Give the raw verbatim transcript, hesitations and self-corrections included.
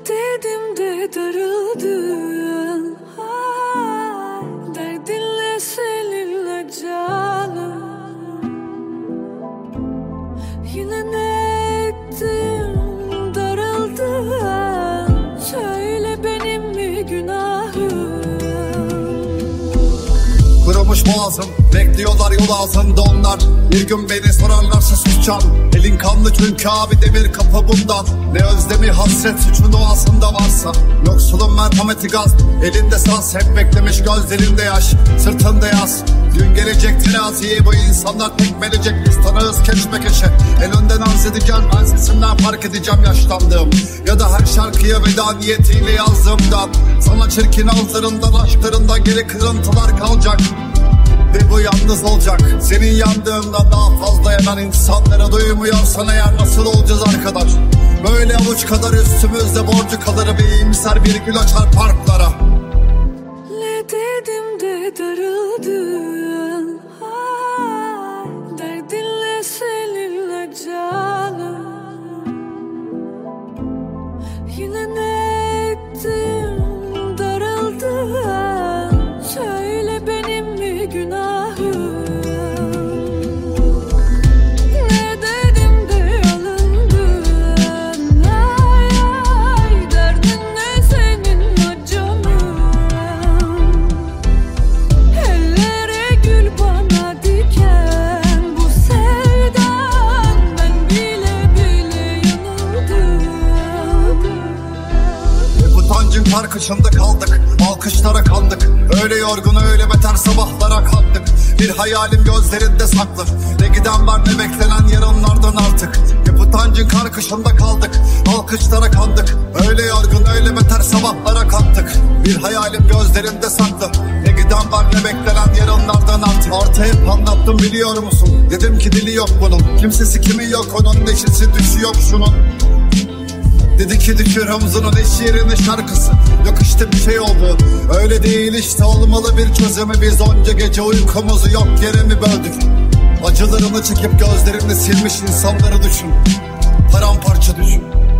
dedim de darıldın, ay, derdinle seninle canım. Yine ne ettim darıldın, söyle benim mi günahım? Kurumuş boğazım, bekliyorlar yol ağzında onlar. Bir gün beni sorarlarsa susacağım. Elin kanlı çünkü abi, demir kapı bundan. Ne özlemi hasret suçun doğasında varsa. Yoksulun merhameti gaz, elinde saz. Hep beklemiş gözlerinde yaş, sırtında yaz. Dün gelecek teraziyi bu insanlar tekmelecek. Biz tanığız keşmekeşe, el önden arz edeceğim. Ben sesimden fark edeceğim yaşlandığım, ya da her şarkıya veda niyetiyle yazdığımdan. Sana çirkin ağızlarından, aşklarından geri kırıntılar kalacak. Ve bu yalnız olacak. Senin yandığından daha fazla yanan insanlara duymuyorsan eğer nasıl olacağız arkadaş? Böyle avuç kadar üstümüzde borcu kalır ve iyimser bir gül açar parklara. Ne dedim de darıldın, ay, derdinle seninle canım. Yine ne ettim darıldın, söyle benim mi günahım? Ne dedim de alındın, ay, ay, derdinle senin acımın. Ellere gül bana diken bu sevdan, ben bile bile yanıldım. Utancın karkışında kaldık, alkışlara kandık. Öyle yorgun öyle beter sabahlara kalktık. Bir hayalim gözlerinde saklı, ne giden var ne beklenen yarınlardan artık. Hep utancın karkışında kaldık, alkışlara kandık. Öyle yorgun öyle beter sabahlara kalktık. Bir hayalim gözlerinde saklı, ne giden var ne beklenen yarınlardan artık. Artı hep anlattım biliyor musun? Dedim ki dili yok bunun, kimsesi kimi yok onun, neşesi düşü yok şunun. Dedi ki düşür omzunun eş yerine şarkısı. Yok işte bir şey oldu, öyle değil işte, olmalı bir çözümü. Biz onca gece uykumuzu yok yere mi böldük? Acılarını çekip gözlerini silmiş insanları düşün, paramparça düşün.